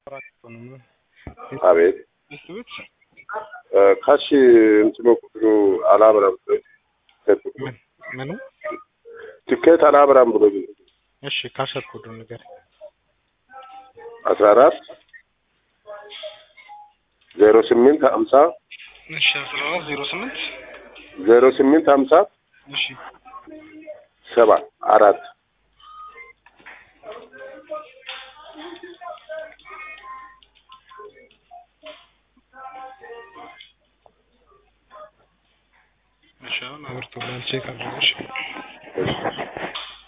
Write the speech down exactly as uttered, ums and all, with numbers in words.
አቤት እሱት ካሽ እንትኑ ቁጥሩ አላብራም ምን ምን ትኬት አላብራም ብሎ እሺ ካሸር ኮዱ ነገር አስራ አራት ዜሮ ስምንት ሃምሳ እሺ አስራ አራት ዜሮ ስምንት ዜሮ ስምንት ሃምሳ እሺ ሰባት አራት እሺ አሁን አብርቶ ቼክ አድርገሽ